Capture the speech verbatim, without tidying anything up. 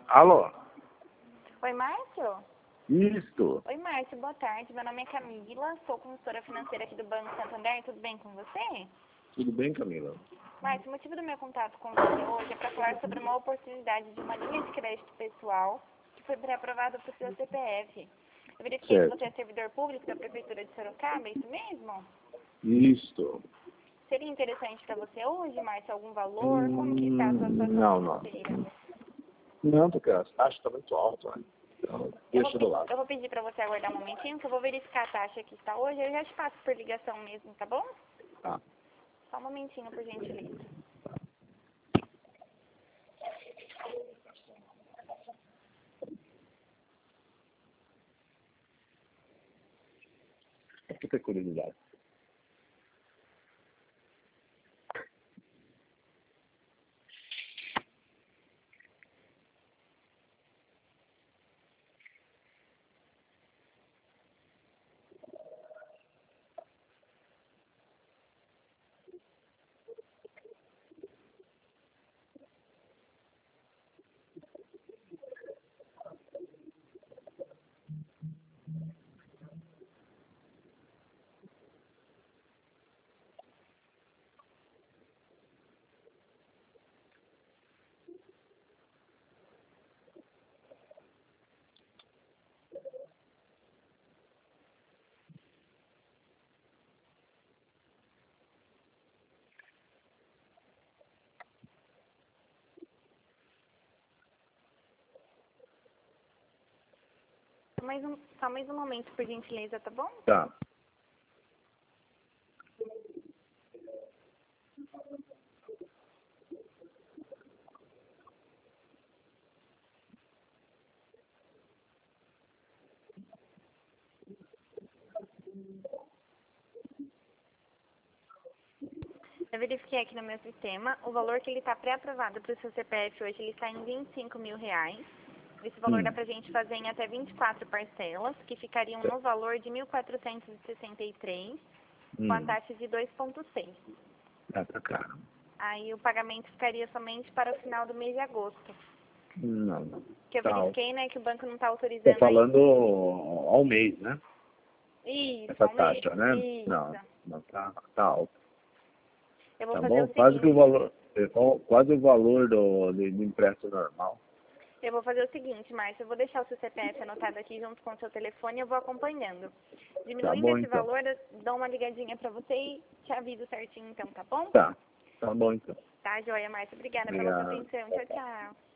Alô? Oi, Márcio? Isto. Oi, Márcio, boa tarde. Meu nome é Camila, sou consultora financeira aqui do Banco Santander. Tudo bem com você? Tudo bem, Camila? Márcio, o motivo do meu contato com você hoje é para falar sobre uma oportunidade de uma linha de crédito pessoal que foi pré-aprovada para o seu C P F. Eu verifiquei Certo. que você é servidor público da Prefeitura de Sorocaba, é isso mesmo? Isto. Seria interessante para você hoje, Márcio, algum valor? Como que está a sua Hum, situação não, não. financeira? Não, porque a taxa está muito alta, né? Então, Eu vou, deixa do pe- lado. eu vou pedir para você aguardar um momentinho, que eu vou verificar a taxa que está hoje. Eu já te passo por ligação mesmo, tá bom? Tá. Só um momentinho, por gentileza. Só pra ter curiosidade. Só mais um, só mais um momento, por gentileza, tá bom? Tá. Eu verifiquei aqui no meu sistema, o valor que ele está pré-aprovado para o seu C P F hoje, ele está em vinte e cinco mil reais. Esse valor dá Hum. pra gente fazer em até vinte e quatro parcelas, que ficariam no valor de mil quatrocentos e sessenta e três, com a Hum. taxa de dois vírgula seis. É, tá caro. Aí o pagamento ficaria somente para o final do mês de agosto. Não, não. Que eu Tá alto. verifiquei, né, que o banco não está Tô autorizando aí. falando ao mês, né? Isso, Essa ao mês. taxa, né? Não, Isso. não tá, tá alto. Eu vou Tá fazer bom? o Quase que o seguinte. valor, é qual- quase o valor do, do, do empréstimo normal. Eu vou fazer o seguinte, Márcia, eu vou deixar o seu C P F anotado aqui junto com o seu telefone e eu vou acompanhando. Tá Diminuindo bom, esse então. valor, eu dou uma ligadinha pra você e te aviso certinho então, tá bom? Tá. Tá bom, então. Tá, joia, Márcia. Obrigada pela sua Obrigado. atenção. Tchau, tchau.